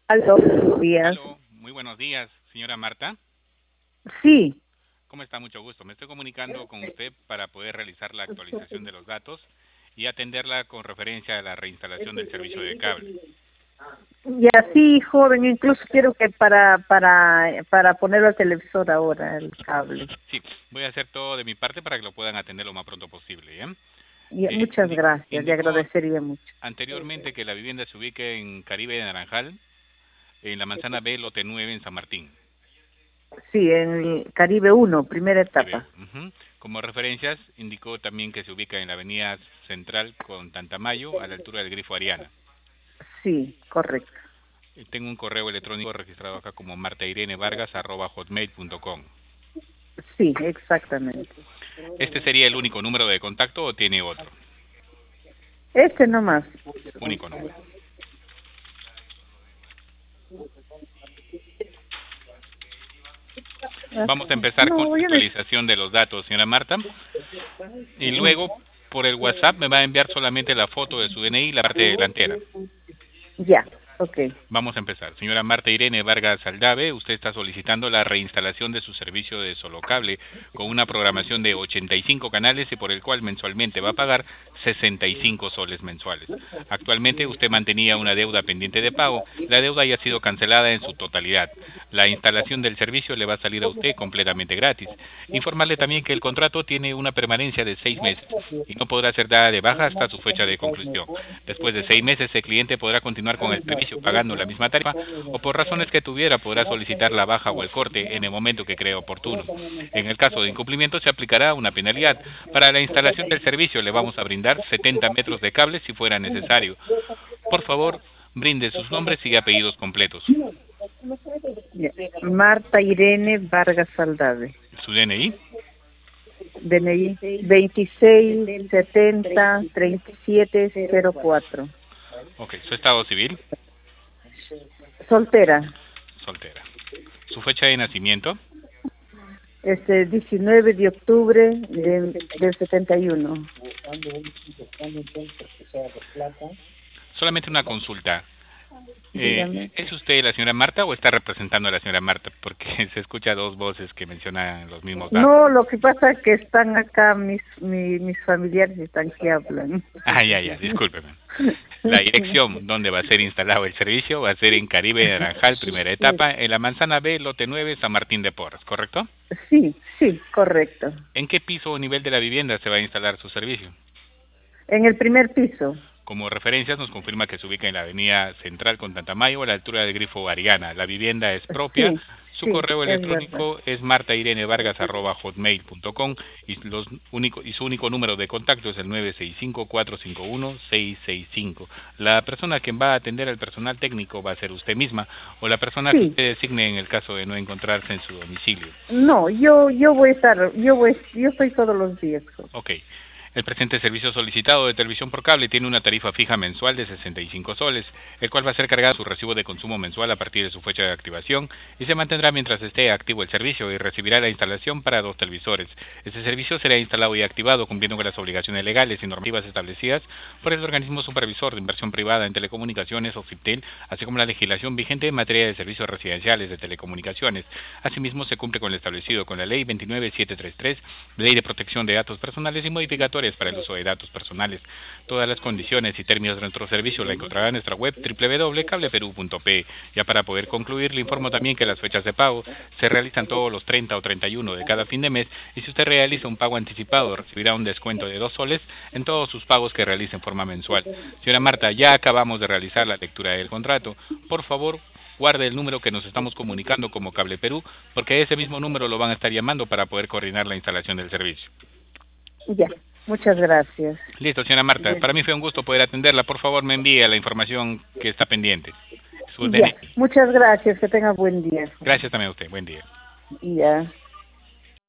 Aló, buenos días. Aló, muy buenos días, señora Marta. Sí, ¿Cómo está? Mucho gusto. Me estoy comunicando con usted para poder realizar la actualización de los datos y atenderla con referencia a la reinstalación del servicio de cable. y así, joven, incluso quiero que para ponerlo al televisor ahora, el cable. Sí, voy a hacer todo de mi parte para que lo puedan atender lo más pronto posible, ¿ya? Muchas gracias, le Indico agradecería mucho. anteriormente que la vivienda se ubique en Caribe de Naranjal, en la manzana B, lote 9 en San Martín. Sí, en el Caribe uno, primera Caribe. etapa. Ujú. Como referencias, indicó también que se ubica en la avenida Central con Tantamayo, a la altura del Grifo Ariana. Sí, correcto. Tengo un correo electrónico registrado acá como martairenevargas@hotmail.com. Sí, exactamente. ¿Este sería el único número de contacto o tiene otro? Ese nomás. Único número. Vamos a empezar con No, la yo no. actualización de los datos, señora Marta. Y luego, por el WhatsApp, me va a enviar solamente la foto de su DNI y la parte delantera. Ya, ok. Vamos a empezar. Señora Marta Irene Vargas Aldave, usted está solicitando la reinstalación de su servicio de Solocable con una programación de 85 canales y por el cual mensualmente va a pagar 65 soles mensuales. Actualmente usted mantenía una deuda pendiente de pago. La deuda ya ha sido cancelada en su totalidad. La instalación del servicio le va a salir a usted completamente gratis. Informarle también que el contrato tiene una permanencia de 6 meses y no podrá ser dada de baja hasta su fecha de conclusión. Después de 6 meses, el cliente podrá continuar con el servicio pagando la misma tarifa o por razones que tuviera podrá solicitar la baja o el corte en el momento que cree oportuno. En el caso de incumplimiento se aplicará una penalidad. Para la instalación del servicio le vamos a brindar 70 metros de cable si fuera necesario. Por favor, brinde sus nombres y apellidos completos. Ya. Marta Irene Vargas Saldave. Su DNI. DNI 26703704. Ok, su estado civil. Soltera. Soltera. Su fecha de nacimiento. 19 de octubre del 71. Solamente una consulta. Dígame. ¿Es usted la señora Marta o está representando a la señora Marta? Porque se escucha dos voces que mencionan los mismos datos. No, lo que pasa es que están acá mis familiares están que hablan. Ah, ya, discúlpeme. La dirección donde va a ser instalado el servicio va a ser en Caribe de Naranjal, primera etapa, en la manzana B, lote 9, San Martín de Porres, ¿correcto? Sí, sí, correcto. ¿En qué piso o nivel de la vivienda se va a instalar su servicio? En el primer piso. Como referencias nos confirma que se ubica en la avenida Central con Tantamayo a la altura del Grifo Ariana. La vivienda es propia. Sí, Su sí, correo es verdad. electrónico es martairenevargas@hotmail.com y su único número de contacto es el 965-451-665. La persona que va a atender al personal técnico va a ser usted misma o la persona que Sí, usted designe en el caso de no encontrarse en su domicilio. no, yo voy a estar, yo estoy todos los días. Ok. El presente servicio solicitado de televisión por cable tiene una tarifa fija mensual de 65 soles, el cual va a ser cargado a su recibo de consumo mensual a partir de su fecha de activación y se mantendrá mientras esté activo el servicio y recibirá la instalación para 2 televisores. Este servicio será instalado y activado cumpliendo con las obligaciones legales y normativas establecidas por el organismo supervisor de inversión privada en telecomunicaciones o FIPTEL, así como la legislación vigente en materia de servicios residenciales de telecomunicaciones. Asimismo, se cumple con lo establecido con la Ley 29733, Ley de Protección de Datos Personales y modificatorias para el uso de datos personales. Todas las condiciones y términos de nuestro servicio la encontrará en nuestra web www.cableperu.pe. Ya para poder concluir, le informo también que las fechas de pago se realizan todos los 30 o 31 de cada fin de mes y si usted realiza un pago anticipado recibirá un descuento de 2 soles en todos sus pagos que realice en forma mensual. Señora Marta, ya acabamos de realizar la lectura del contrato. Por favor, guarde el número que nos estamos comunicando como Cable Perú, porque ese mismo número lo van a estar llamando para poder coordinar la instalación del servicio. Ya, muchas gracias. Listo, señora Marta. Para mí fue un gusto poder atenderla. Por favor, me envíe la información que está pendiente. Su Ya, DNI. muchas gracias, que tenga buen día. Gracias también a usted. Buen día. Ya.